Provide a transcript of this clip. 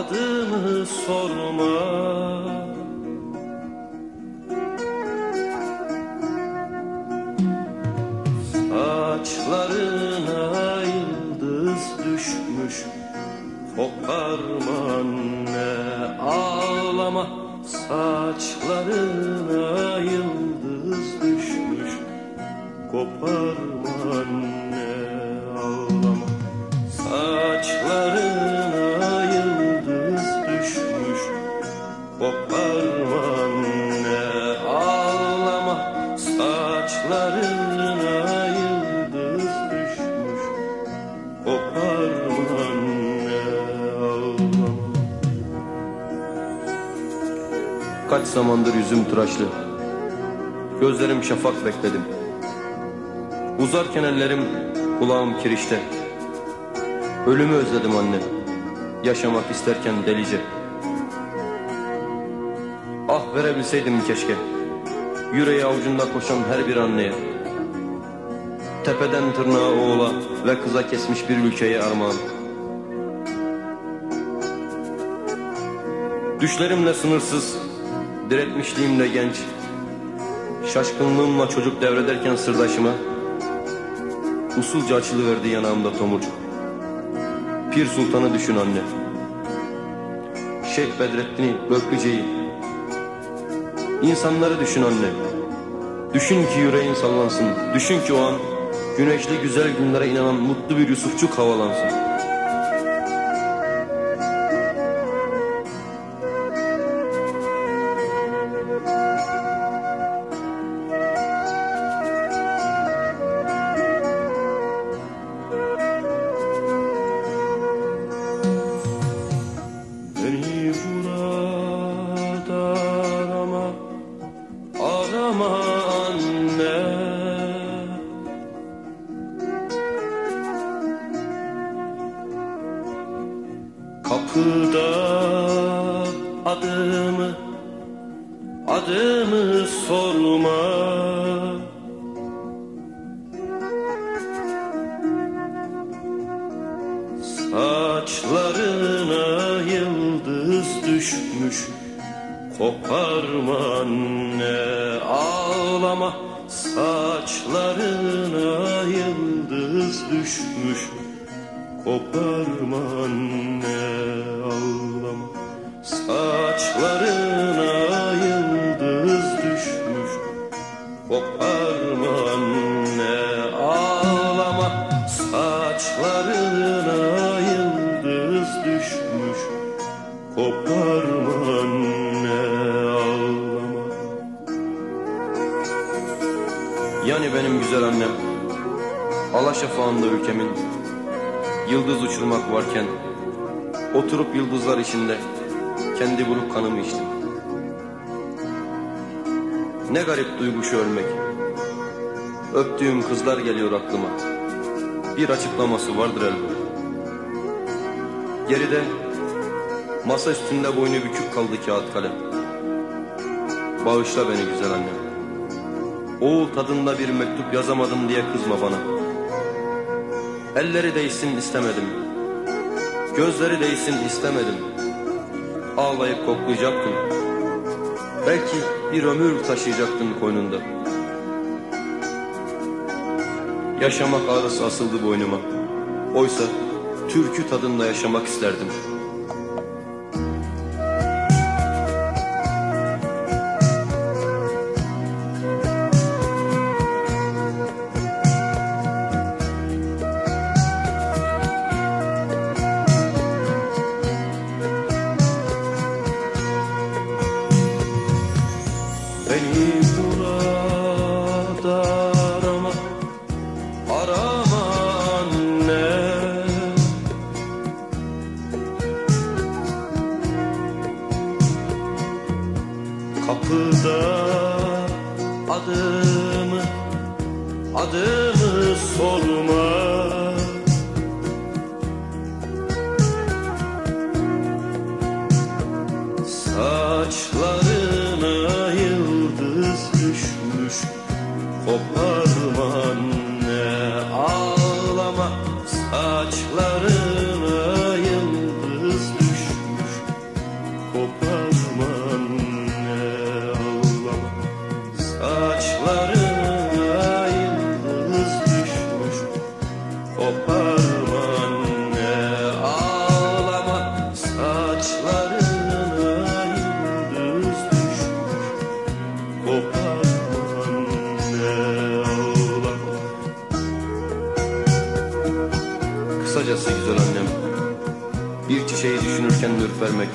adımı sorma. Saçlarına yıldız düşmüş, koparma anne, ağlama. Saçlarına yıldız düşmüş, koparma anne, ağlama. Saçlarına yıldız düşmüş, koparma anne, ağlama. Saçlarına yıldız düşmüş, koparma anne, ağlama. Kaç zamandır yüzüm tıraşlı, gözlerim şafak bekledim. Uzarken ellerim, kulağım kirişte. Ölümü özledim anne, yaşamak isterken delice. Ah verebilseydim keşke, yüreği avucunda koşan her bir anneye. Tepeden tırnağa oğula ve kıza kesmiş bir ülkeye armağan. Düşlerimle sınırsız, diretmişliğimle genç, şaşkınlığımla çocuk devrederken sırdaşıma, usulca açılıverdi yanağımda tomurcuk. Pir Sultan'ı düşün anne, Şeyh Bedrettin'i, Börklüce'yi. İnsanları düşün anne, düşün ki yüreğin sallansın. Düşün ki o an güneşli güzel günlere inanan mutlu bir Yusufçuk havalansın. Beni burada arama, arama anne. Kapıda adımı, adımı sorma. Saçlarına yıldız düşmüş, koparma anne, ağlama. Saçlarına yıldız düşmüş, koparma anne, ağlama. Saçlarına yıldız düşmüş, koparma anne, ağlama. Saçlarına yıldız düşmüş, koparma anne, ağlama. Yani benim güzel annem, alaşafağında ülkemin, yıldız uçurmak varken oturup yıldızlar içinde kendi buruk kanımı içtim. Ne garip duygu şu ölmek. Öptüğüm kızlar geliyor aklıma. Bir açıklaması vardır elbette. Geride masa üstünde boynu bükük kaldı kağıt kalem. Bağışla beni güzel annem. Oğul tadında bir mektup yazamadım diye kızma bana. Elleri değsin istemedim, gözleri değsin istemedim. Ağlayıp koklayacaktın, belki bir ömür taşıyacaktın koynunda. Yaşamak ağrısı asıldı boynuma. Oysa türkü tadında yaşamak isterdim. Beni burada arama, arama anne. Kapıda adımı, adımı sorma. Saçlarına yıldız düşmüş, koparma anne, ağlama. Saçlarına yıldız düşmüş, Kısacası güzel annem, bir çiçeği düşünürken ürpermek,